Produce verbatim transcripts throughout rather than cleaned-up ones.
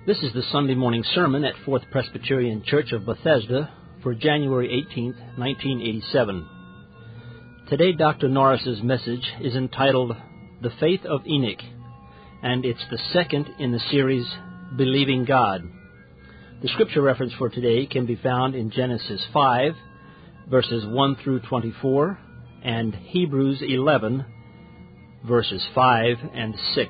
This is the Sunday morning sermon at Fourth Presbyterian Church of Bethesda for January eighteenth, nineteen eighty-seven. Today, Doctor Norris's message is entitled The Faith of Enoch, and it's the second in the series, Believing God. The scripture reference for today can be found in Genesis five, verses one through twenty-four, and Hebrews eleven, verses five and six.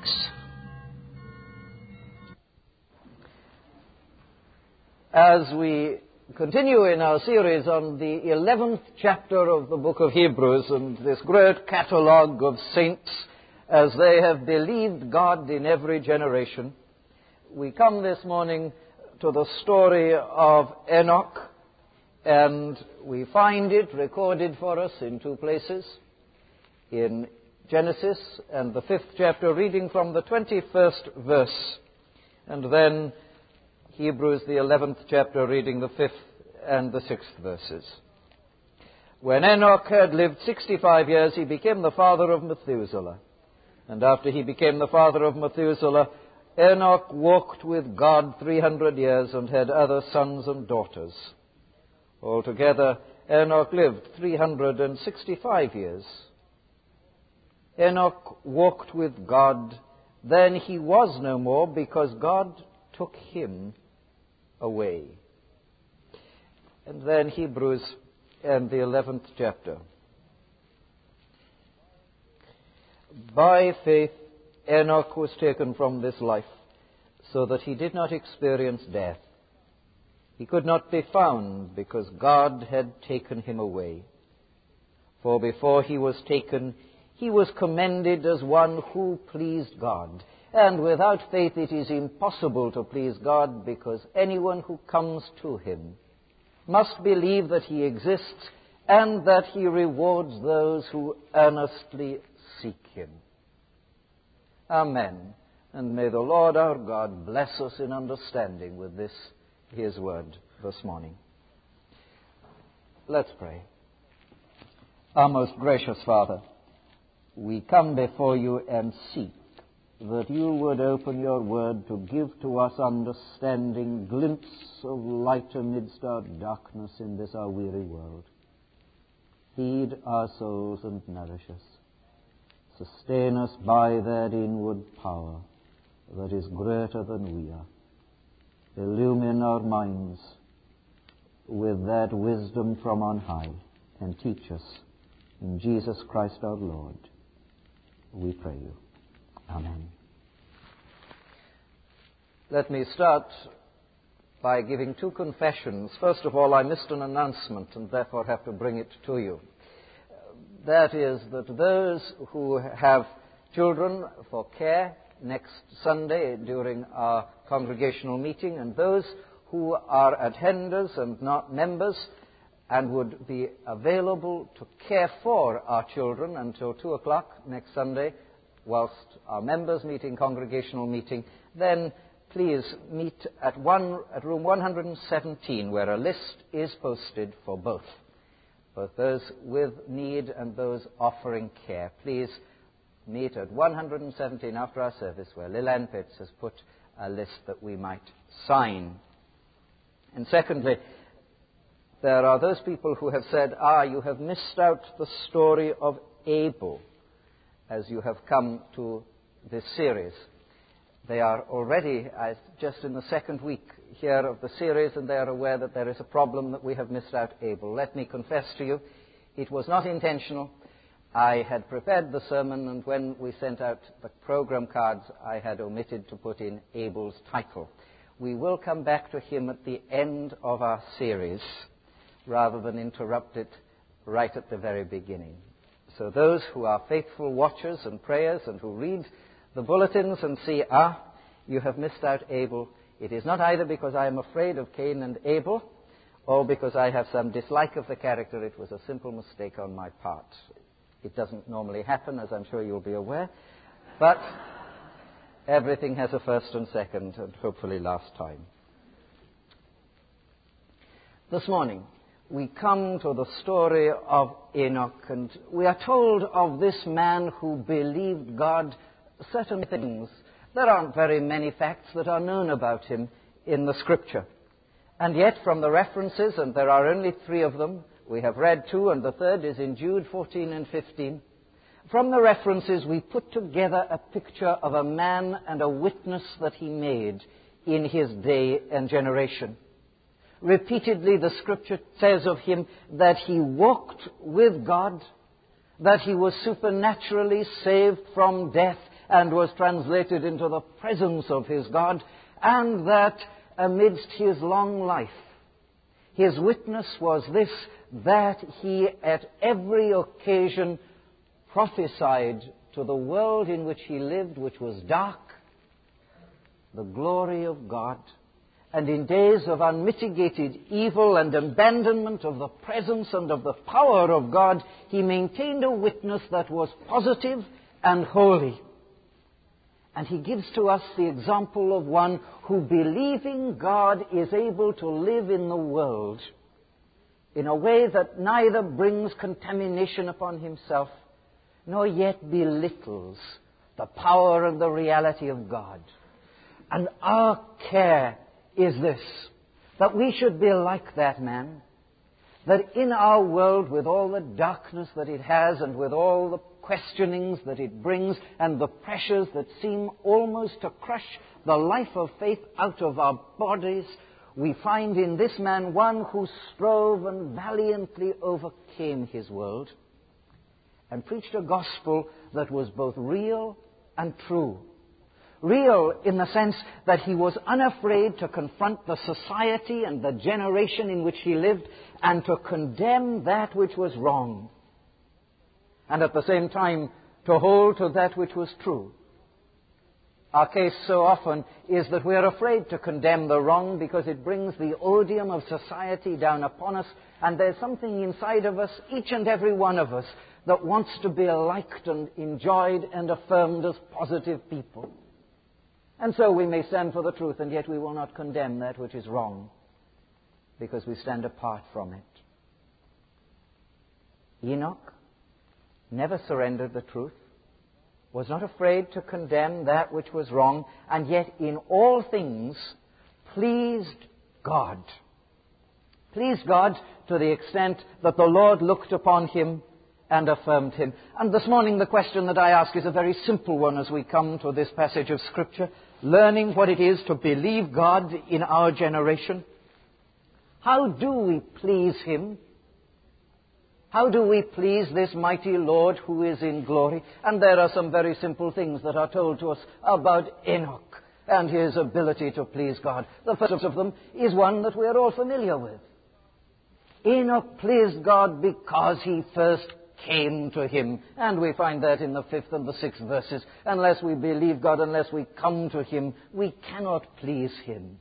As we continue in our series on the eleventh chapter of the book of Hebrews and this great catalogue of saints as they have believed God in every generation, we come this morning to the story of Enoch, and we find it recorded for us in two places, in Genesis and the fifth chapter, reading from the twenty-first verse, and then Hebrews, the eleventh chapter, reading the fifth and the sixth verses. When Enoch had lived sixty-five years, he became the father of Methuselah. And after he became the father of Methuselah, Enoch walked with God three hundred years and had other sons and daughters. Altogether, Enoch lived three hundred sixty-five years. Enoch walked with God, then he was no more, because God took him away. And then Hebrews and the eleventh chapter. By faith Enoch was taken from this life, so that he did not experience death. He could not be found, because God had taken him away. For before he was taken, he was commended as one who pleased God. And without faith it is impossible to please God, because anyone who comes to him must believe that he exists and that he rewards those who earnestly seek him. Amen. And may the Lord our God bless us in understanding with this, his word, this morning. Let's pray. Our most gracious Father, we come before you and seek that you would open your word to give to us understanding, glimpse of light amidst our darkness in this our weary world. Feed our souls and nourish us. Sustain us by that inward power that is greater than we are. Illumine our minds with that wisdom from on high, and teach us. In Jesus Christ our Lord, we pray you. Amen. Let me start by giving two confessions. First of all, I missed an announcement and therefore have to bring it to you. That is that those who have children for care next Sunday during our congregational meeting, and those who are attenders and not members and would be available to care for our children until two o'clock next Sunday, whilst our members meet in congregational meeting, then please meet at one at room one hundred seventeen, where a list is posted for both, both those with need and those offering care. Please meet at one hundred seventeen after our service, where Lillian Pitts has put a list that we might sign. And secondly, there are those people who have said, ah, you have missed out the story of Abel as you have come to this series. They are already uh, just in the second week here of the series, and they are aware that there is a problem that we have missed out Abel. Let me confess to you, it was not intentional. I had prepared the sermon, and when we sent out the program cards, I had omitted to put in Abel's title. We will come back to him at the end of our series, rather than interrupt it right at the very beginning. So those who are faithful watchers and prayers and who read the bulletins and see, ah, you have missed out Abel, it is not either because I am afraid of Cain and Abel or because I have some dislike of the character. It was a simple mistake on my part. It doesn't normally happen, as I'm sure you'll be aware, but everything has a first and second and hopefully last time. This morning, we come to the story of Enoch, and we are told of this man who believed God certain things There aren't very many facts that are known about him in the Scripture. And yet, from the references, and there are only three of them, we have read two, and the third is in Jude fourteen and fifteen. From the references, we put together a picture of a man and a witness that he made in his day and generation. Repeatedly, the Scripture says of him that he walked with God, that he was supernaturally saved from death and was translated into the presence of his God, and that amidst his long life, his witness was this, that he at every occasion prophesied to the world in which he lived, which was dark, the glory of God. And in days of unmitigated evil and abandonment of the presence and of the power of God, he maintained a witness that was positive and holy. And he gives to us the example of one who, believing God, is able to live in the world in a way that neither brings contamination upon himself, nor yet belittles the power and the reality of God. And our care is this, that we should be like that man, that in our world, with all the darkness that it has and with all the questionings that it brings and the pressures that seem almost to crush the life of faith out of our bodies, we find in this man one who strove and valiantly overcame his world and preached a gospel that was both real and true. Real in the sense that he was unafraid to confront the society and the generation in which he lived and to condemn that which was wrong, and at the same time to hold to that which was true. Our case so often is that we are afraid to condemn the wrong because it brings the odium of society down upon us, and there's something inside of us, each and every one of us, that wants to be liked and enjoyed and affirmed as positive people. And so we may stand for the truth, and yet we will not condemn that which is wrong, because we stand apart from it. Enoch never surrendered the truth, was not afraid to condemn that which was wrong, and yet in all things pleased God. Pleased God to the extent that the Lord looked upon him and affirmed him. And this morning the question that I ask is a very simple one as we come to this passage of Scripture, learning what it is to believe God in our generation. How do we please him? How do we please this mighty Lord who is in glory? And there are some very simple things that are told to us about Enoch and his ability to please God. The first of them is one that we are all familiar with. Enoch pleased God because he first came to him. And we find that in the fifth and the sixth verses. Unless we believe God, unless we come to him, we cannot please him.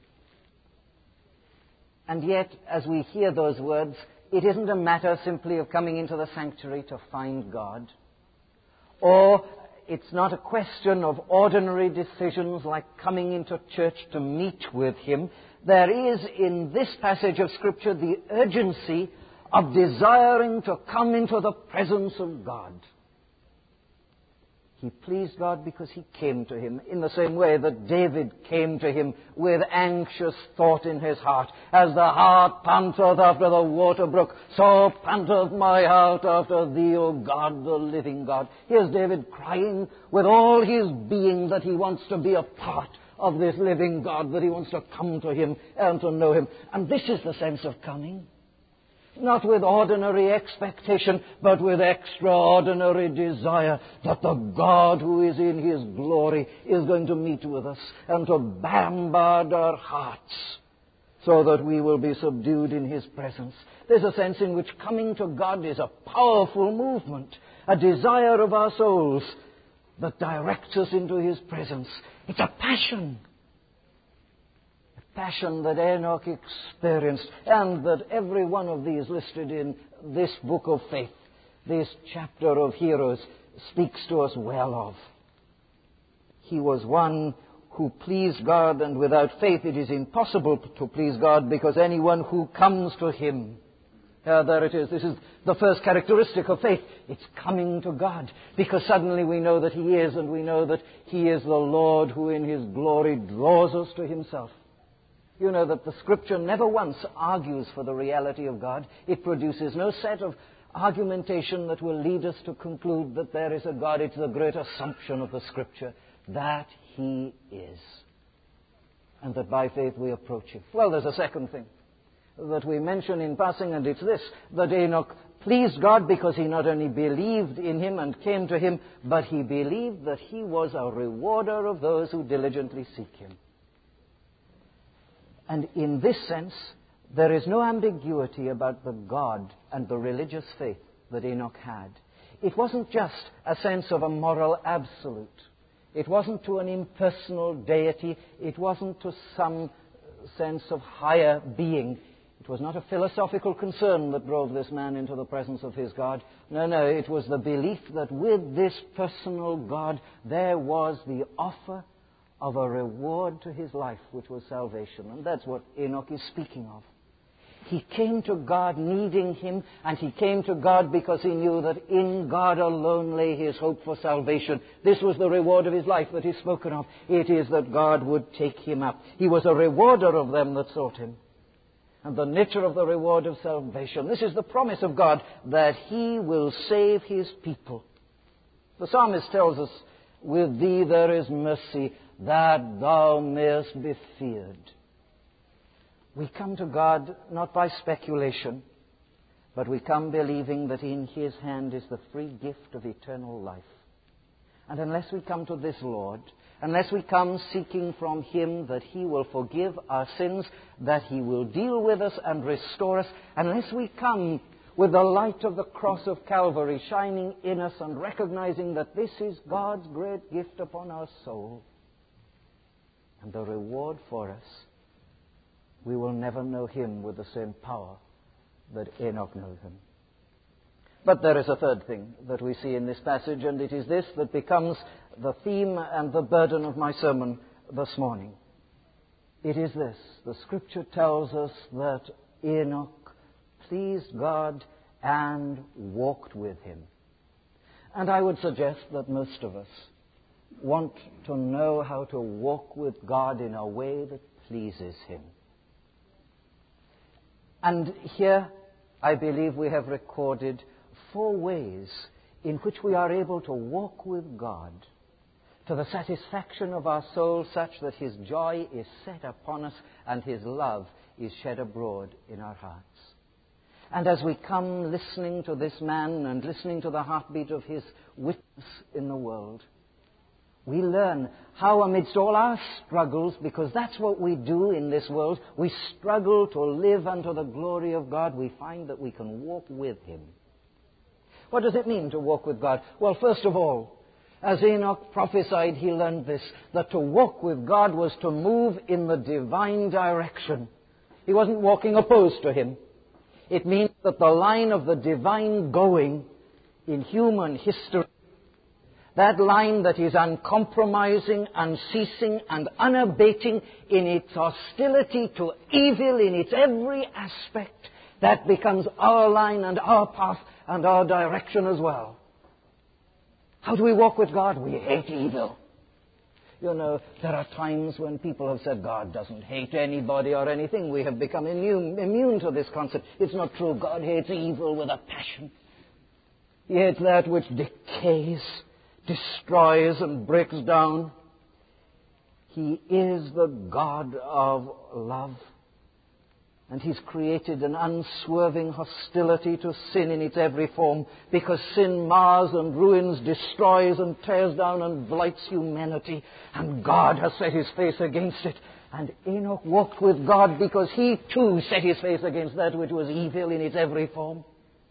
And yet, as we hear those words, it isn't a matter simply of coming into the sanctuary to find God. Or it's not a question of ordinary decisions like coming into church to meet with him. There is in this passage of Scripture the urgency of desiring to come into the presence of God. He pleased God because he came to him in the same way that David came to him with anxious thought in his heart. As the hart panteth after the water brook, so panteth my heart after thee, O God, the living God. Here's David crying with all his being that he wants to be a part of this living God, that he wants to come to him and to know him. And this is the sense of coming. Not with ordinary expectation, but with extraordinary desire that the God who is in his glory is going to meet with us and to bombard our hearts so that we will be subdued in his presence. There's a sense in which coming to God is a powerful movement, a desire of our souls that directs us into his presence. It's a passion. Passion that Enoch experienced, and that every one of these listed in this book of faith, this chapter of heroes, speaks to us well of. He was one who pleased God, and without faith it is impossible to please God, because anyone who comes to him Uh, there it is. This is the first characteristic of faith. It's coming to God, because suddenly we know that He is, and we know that He is the Lord who in His glory draws us to Himself. You know that the Scripture never once argues for the reality of God. It produces no set of argumentation that will lead us to conclude that there is a God. It's the great assumption of the Scripture that He is, and that by faith we approach Him. Well, there's a second thing that we mention in passing, and it's this, that Enoch pleased God because he not only believed in Him and came to Him, but he believed that He was a rewarder of those who diligently seek Him. And in this sense, there is no ambiguity about the God and the religious faith that Enoch had. It wasn't just a sense of a moral absolute. It wasn't to an impersonal deity. It wasn't to some sense of higher being. It was not a philosophical concern that drove this man into the presence of his God. No, no, it was the belief that with this personal God there was the offer of a reward to his life, which was salvation. And that's what Enoch is speaking of. He came to God needing Him, and he came to God because he knew that in God alone lay his hope for salvation. This was the reward of his life that is spoken of. It is that God would take him up. He was a rewarder of them that sought Him. And the nature of the reward of salvation. This is the promise of God, that He will save His people. The psalmist tells us, with Thee there is mercy, that Thou mayest be feared. We come to God not by speculation, but we come believing that in His hand is the free gift of eternal life. And unless we come to this Lord, unless we come seeking from Him that He will forgive our sins, that He will deal with us and restore us, unless we come with the light of the cross of Calvary shining in us and recognizing that this is God's great gift upon our soul and the reward for us, we will never know Him with the same power that Enoch knew Him. But there is a third thing that we see in this passage, and it is this that becomes the theme and the burden of my sermon this morning. It is this. The Scripture tells us that Enoch pleased God and walked with Him. And I would suggest that most of us want to know how to walk with God in a way that pleases Him. And here, I believe we have recorded four ways in which we are able to walk with God to the satisfaction of our soul, such that His joy is set upon us and His love is shed abroad in our hearts. And as we come listening to this man and listening to the heartbeat of his witness in the world, we learn how amidst all our struggles, because that's what we do in this world, we struggle to live unto the glory of God, we find that we can walk with Him. What does it mean to walk with God? Well, first of all, as Enoch prophesied, he learned this, that to walk with God was to move in the divine direction. He wasn't walking opposed to Him. It means that the line of the divine going in human history, that line that is uncompromising, unceasing, and unabating in its hostility to evil in its every aspect, that becomes our line and our path and our direction as well. How do we walk with God? We hate evil. You know, there are times when people have said God doesn't hate anybody or anything. We have become immune, immune to this concept. It's not true. God hates evil with a passion. He hates that which decays, destroys, and breaks down. He is the God of love. And He's created an unswerving hostility to sin in its every form, because sin mars and ruins, destroys and tears down and blights humanity. And God has set His face against it. And Enoch walked with God because he too set his face against that which was evil in its every form.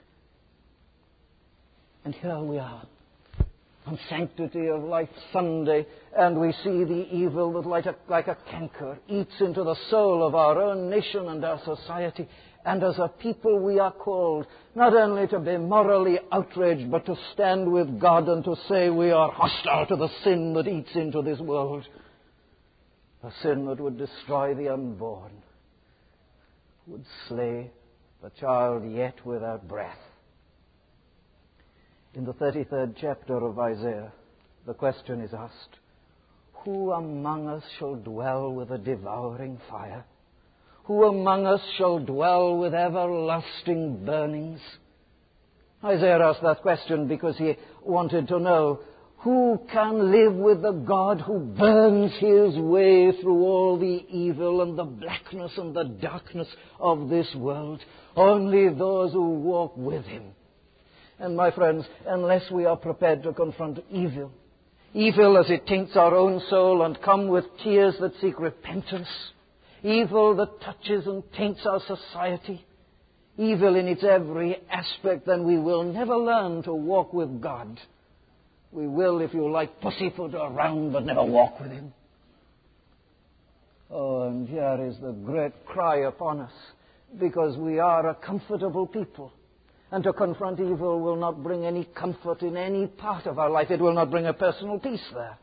And here we are on Sanctity of Life Sunday, and we see the evil that like a, like a canker eats into the soul of our own nation and our society. And as a people we are called not only to be morally outraged, but to stand with God and to say we are hostile to the sin that eats into this world. A sin that would destroy the unborn, would slay the child yet without breath. In the thirty-third chapter of Isaiah, the question is asked, who among us shall dwell with a devouring fire? Who among us shall dwell with everlasting burnings? Isaiah asked that question because he wanted to know, who can live with the God who burns his way through all the evil and the blackness and the darkness of this world? Only those who walk with him. And my friends, unless we are prepared to confront evil, evil as it taints our own soul and come with tears that seek repentance, evil that touches and taints our society, evil in its every aspect, then we will never learn to walk with God. We will, if you like, pussyfoot around but never walk with him. Oh, and here is the great cry upon us, because we are a comfortable people. And to confront evil will not bring any comfort in any part of our life. It will not bring a personal peace there.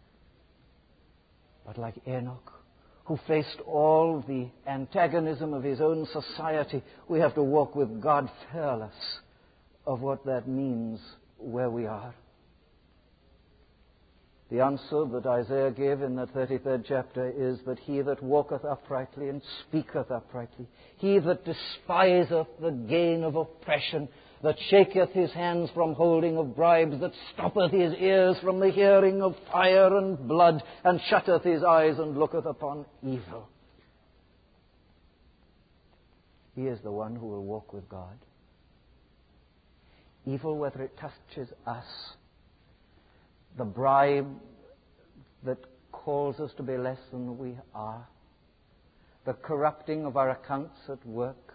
But like Enoch, who faced all the antagonism of his own society, we have to walk with God fearless of what that means where we are. The answer that Isaiah gave in that thirty-third chapter is that he that walketh uprightly and speaketh uprightly, he that despiseth the gain of oppression, that shaketh his hands from holding of bribes, that stoppeth his ears from the hearing of fire and blood, and shutteth his eyes and looketh upon evil. He is the one who will walk with God. Evil, whether it touches us, the bribe that calls us to be less than we are, the corrupting of our accounts at work,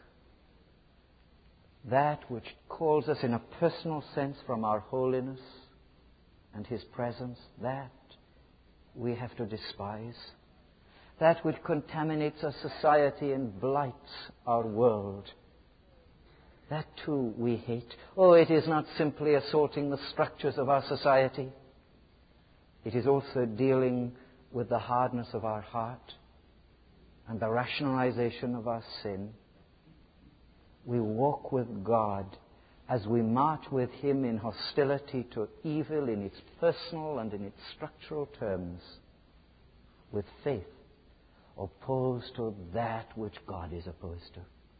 that which calls us in a personal sense from our holiness and his presence, that we have to despise. That which contaminates our society and blights our world, that too we hate. Oh, it is not simply assaulting the structures of our society. It is also dealing with the hardness of our heart and the rationalization of our sin. We walk with God as we march with him in hostility to evil in its personal and in its structural terms, with faith opposed to that which God is opposed to.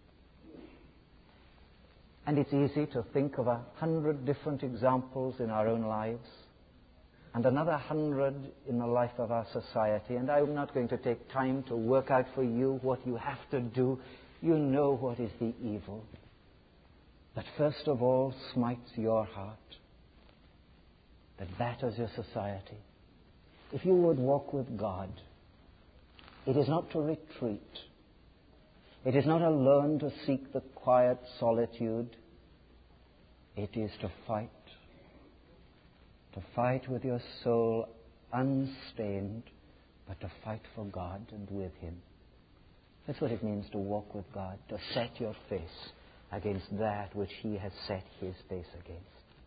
And it's easy to think of a hundred different examples in our own lives, and another hundred in the life of our society. And I'm not going to take time to work out for you what you have to do. You know what is the evil that first of all smites your heart, that batters your society. If you would walk with God, it is not to retreat. It is not alone to seek the quiet solitude. It is to fight. To fight with your soul unstained, but to fight for God and with him. That's what it means to walk with God, to set your face against that which he has set his face against.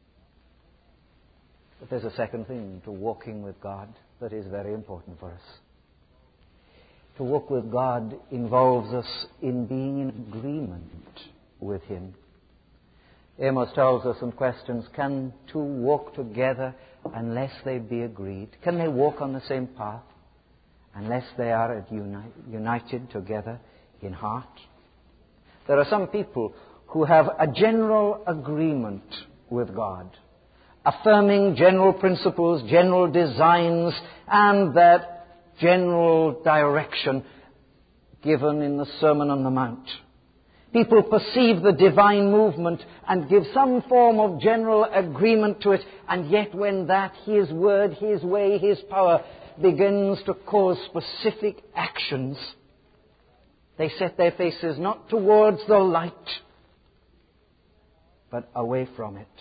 But there's a second thing to walking with God that is very important for us. To walk with God involves us in being in agreement with him. Amos tells us and questions, can two walk together unless they be agreed? Can they walk on the same path unless they are uni- united together in heart? There are some people who have a general agreement with God, affirming general principles, general designs, and that general direction given in the Sermon on the Mount. People perceive the divine movement and give some form of general agreement to it, and yet when that his word, his way, his power begins to cause specific actions, they set their faces not towards the light, but away from it.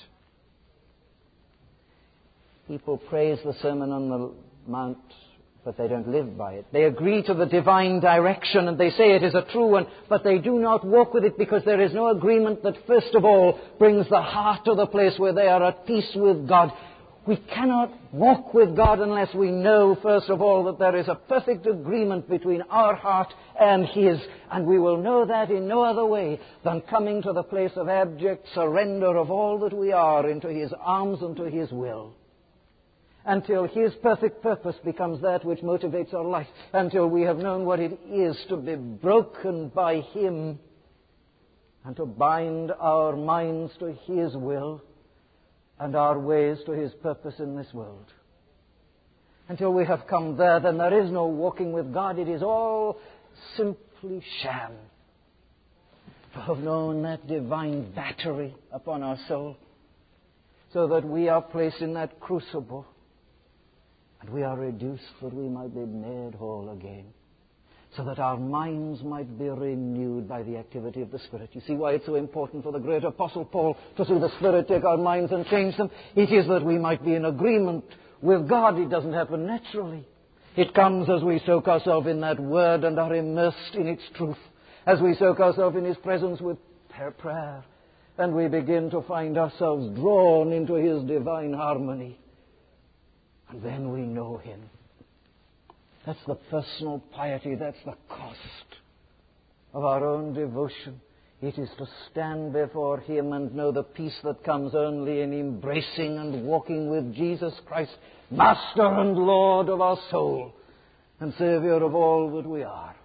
People praise the Sermon on the Mount, but they don't live by it. They agree to the divine direction and they say it is a true one, but they do not walk with it because there is no agreement that first of all brings the heart to the place where they are at peace with God. We cannot walk with God unless we know, first of all, that there is a perfect agreement between our heart and His. And we will know that in no other way than coming to the place of abject surrender of all that we are into His arms and to His will. Until His perfect purpose becomes that which motivates our life. Until we have known what it is to be broken by Him and to bind our minds to His will and our ways to His purpose in this world. Until we have come there, then there is no walking with God. It is all simply sham. To have known that divine battery upon our soul, so that we are placed in that crucible, and we are reduced that we might be made whole again, so that our minds might be renewed by the activity of the Spirit. You see why it's so important for the great Apostle Paul to see the Spirit take our minds and change them? It is that we might be in agreement with God. It doesn't happen naturally. It comes as we soak ourselves in that Word and are immersed in its truth, as we soak ourselves in His presence with prayer, and we begin to find ourselves drawn into His divine harmony. And then we know Him. That's the personal piety. That's the cost of our own devotion. It is to stand before Him and know the peace that comes only in embracing and walking with Jesus Christ, Master and Lord of our soul and Saviour of all that we are.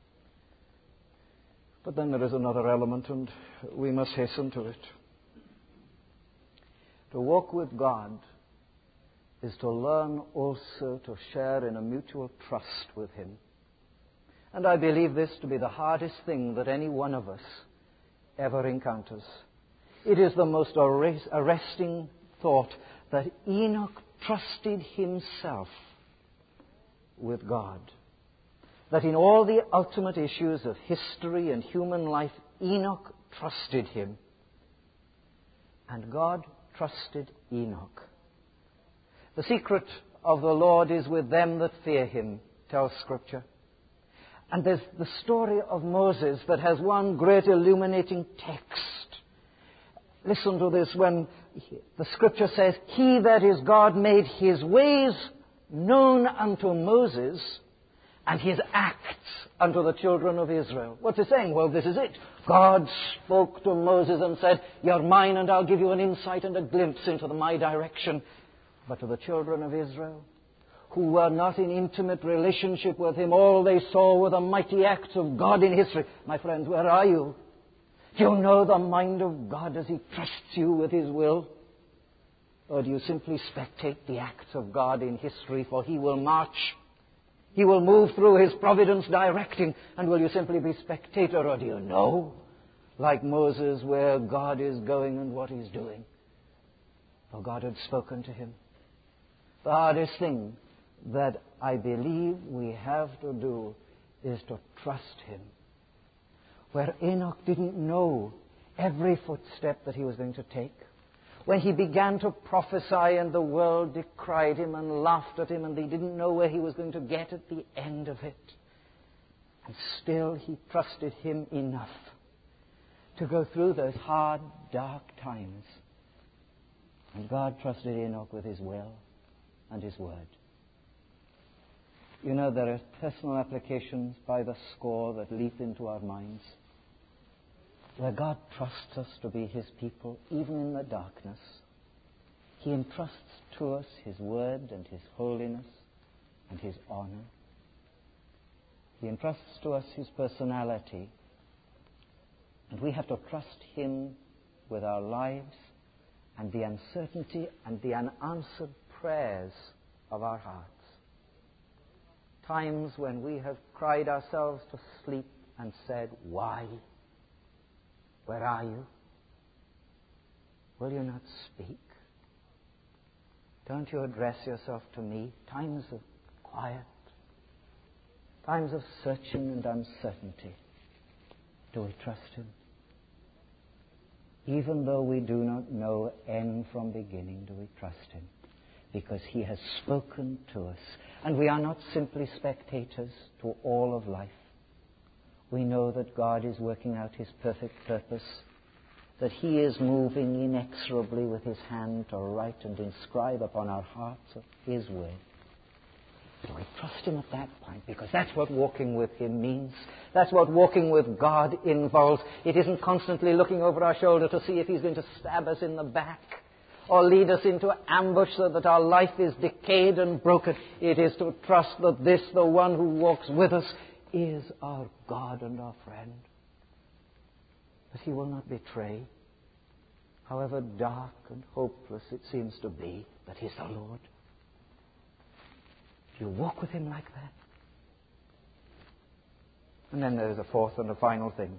But then there is another element, and we must hasten to it. To walk with God is to learn also to share in a mutual trust with Him. And I believe this to be the hardest thing that any one of us ever encounters. It is the most arresting thought that Enoch trusted himself with God. That in all the ultimate issues of history and human life, Enoch trusted Him. And God trusted Enoch. The secret of the Lord is with them that fear Him, tells Scripture. And there's the story of Moses that has one great illuminating text. Listen to this when the Scripture says, He that is God made His ways known unto Moses and His acts unto the children of Israel. What's it saying? Well, this is it. God spoke to Moses and said, You're mine, and I'll give you an insight and a glimpse into the, my direction. But to the children of Israel, who were not in intimate relationship with Him, all they saw were the mighty acts of God in history. My friends, where are you? Do you know the mind of God as He trusts you with His will? Or do you simply spectate the acts of God in history, for He will march? He will move through His providence directing, and will you simply be spectator, or do you know, like Moses, where God is going and what He's doing? For God had spoken to him. The hardest thing that I believe we have to do is to trust Him. Where Enoch didn't know every footstep that he was going to take. When he began to prophesy and the world decried him and laughed at him and they didn't know where he was going to get at the end of it. And still he trusted Him enough to go through those hard, dark times. And God trusted Enoch with His will and His word. You know, there are personal applications by the score that leap into our minds, where God trusts us to be His people, even in the darkness. He entrusts to us His word and His holiness and His honor. He entrusts to us His personality, and we have to trust Him with our lives and the uncertainty and the unanswered prayers of our hearts. Times when we have cried ourselves to sleep and said, Why? Where are you? Will you not speak? Don't you address yourself to me? Times of quiet, times of searching and uncertainty. Do we trust Him? Even though we do not know end from beginning, do we trust Him? Because He has spoken to us. And we are not simply spectators to all of life. We know that God is working out His perfect purpose, that he is moving inexorably with his hand to write and inscribe upon our hearts his will. So we trust him at that point, because that's what walking with him means. That's what walking with God involves. It isn't constantly looking over our shoulder to see if he's going to stab us in the back or lead us into ambush so that our life is decayed and broken. It is to trust that this, the one who walks with us, is our God and our friend. That he will not betray, however dark and hopeless it seems to be, that he's the Lord. You walk with him like that. And then there's a fourth and a final thing.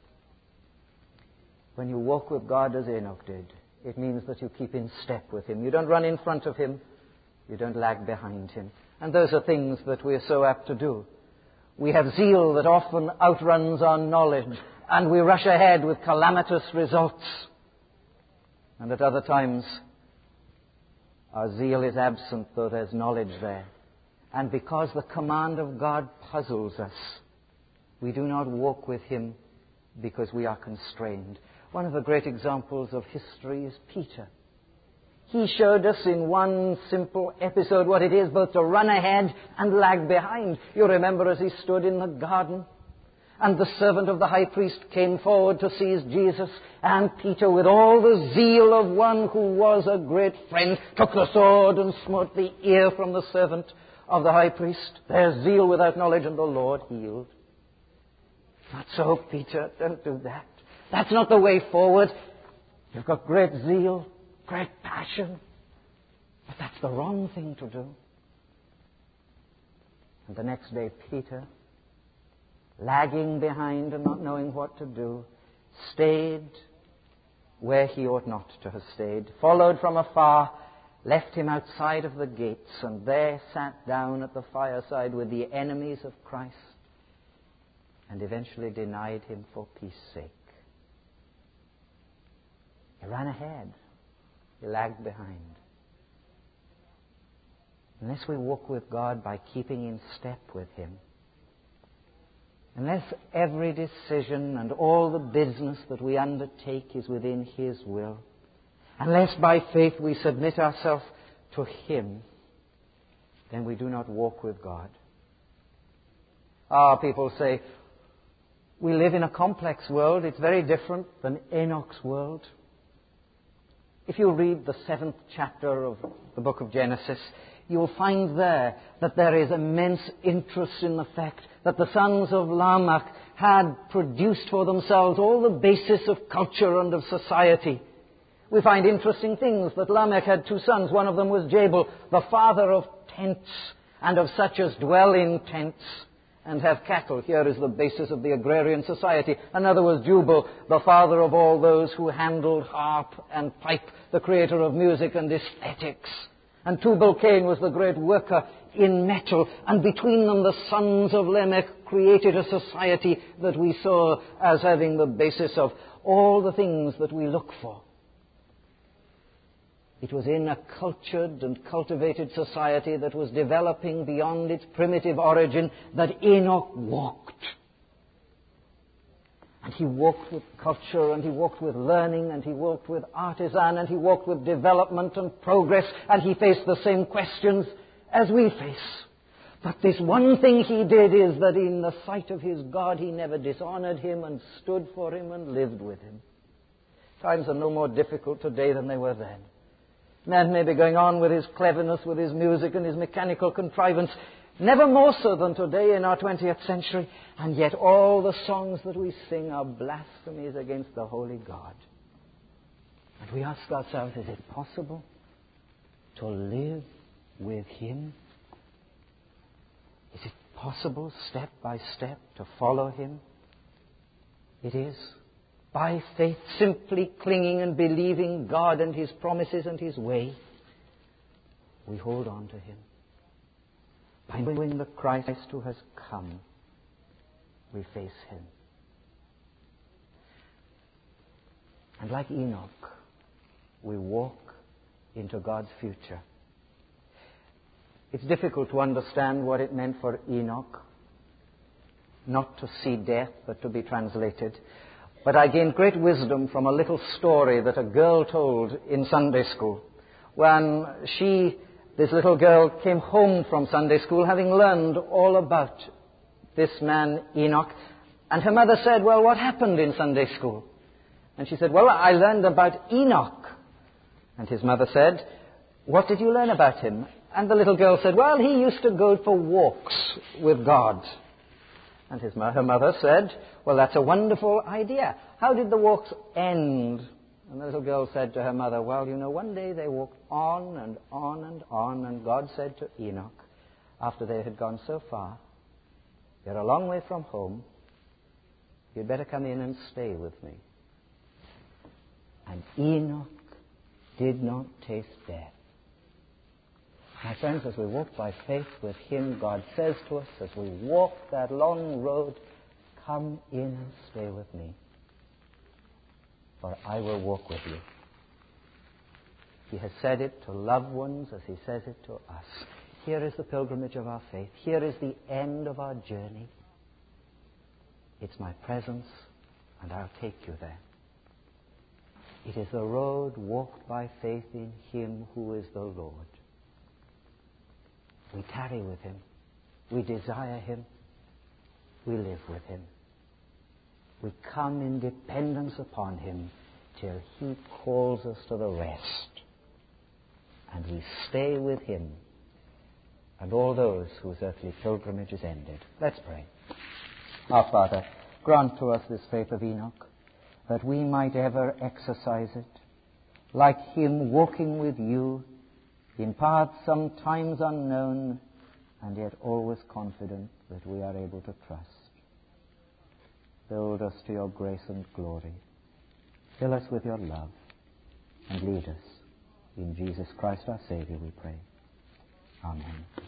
When you walk with God as Enoch did, it means that you keep in step with him. You don't run in front of him. You don't lag behind him. And those are things that we're so apt to do. We have zeal that often outruns our knowledge, and we rush ahead with calamitous results. And at other times, our zeal is absent, though there's knowledge there. And because the command of God puzzles us, we do not walk with him because we are constrained. One of the great examples of history is Peter. He showed us in one simple episode what it is both to run ahead and lag behind. You remember as he stood in the garden, and the servant of the high priest came forward to seize Jesus, and Peter, with all the zeal of one who was a great friend, took the sword and smote the ear from the servant of the high priest. There's zeal without knowledge, and the Lord healed. Not so, Peter. Don't do that. That's not the way forward. You've got great zeal, great passion, but that's the wrong thing to do. And the next day, Peter, lagging behind and not knowing what to do, stayed where he ought not to have stayed, followed from afar, left him outside of the gates, and there sat down at the fireside with the enemies of Christ, and eventually denied him for peace sake. He ran ahead. He lagged behind. Unless we walk with God by keeping in step with him, unless every decision and all the business that we undertake is within his will, unless by faith we submit ourselves to him, then we do not walk with God. Ah, people say, we live in a complex world. It's very different than Enoch's world. If you read the seventh chapter of the book of Genesis, you'll find there that there is immense interest in the fact that the sons of Lamech had produced for themselves all the basis of culture and of society. We find interesting things that Lamech had two sons. One of them was Jabal, the father of tents and of such as dwell in tents and have cattle. Here is the basis of the agrarian society. Another was Jubal, the father of all those who handled harp and pipe, the creator of music and aesthetics. And Tubal-Cain was the great worker in metal. And between them, the sons of Lamech created a society that we saw as having the basis of all the things that we look for. It was in a cultured and cultivated society that was developing beyond its primitive origin that Enoch walked. And he walked with culture, and he walked with learning, and he walked with artisan, and he walked with development and progress, and he faced the same questions as we face. But this one thing he did is that in the sight of his God, he never dishonored him and stood for him and lived with him. Times are no more difficult today than they were then. Man may be going on with his cleverness, with his music and his mechanical contrivance, never more so than today in our twentieth century, and yet all the songs that we sing are blasphemies against the holy God. And we ask ourselves, is it possible to live with him? Is it possible, step by step, to follow him? It is. By faith, simply clinging and believing God and his promises and his way, we hold on to him. By knowing the Christ who has come, we face him. And like Enoch, we walk into God's future. It's difficult to understand what it meant for Enoch not to see death, but to be translated. But I gained great wisdom from a little story that a girl told in Sunday school. When she, this little girl, came home from Sunday school having learned all about this man Enoch. And her mother said, well, what happened in Sunday school? And she said, well, I learned about Enoch. And his mother said, what did you learn about him? And the little girl said, well, he used to go for walks with God. And his, her mother said, well, that's a wonderful idea. How did the walks end? And the little girl said to her mother, well, you know, one day they walked on and on and on, and God said to Enoch, after they had gone so far, you're a long way from home, you'd better come in and stay with me. And Enoch did not taste death. My friends, as we walk by faith with him, God says to us, as we walk that long road, come in and stay with me, for I will walk with you. He has said it to loved ones as he says it to us. Here is the pilgrimage of our faith. Here is the end of our journey. It's my presence, and I'll take you there. It is the road walked by faith in him who is the Lord. We tarry with him. We desire him. We live with him. We come in dependence upon him till he calls us to the rest. And we stay with him and all those whose earthly pilgrimage is ended. Let's pray. Our Father, grant to us this faith of Enoch, that we might ever exercise it, like him walking with you, in paths sometimes unknown, and yet always confident that we are able to trust. Build us to your grace and glory. Fill us with your love, and lead us. In Jesus Christ our Savior we pray. Amen.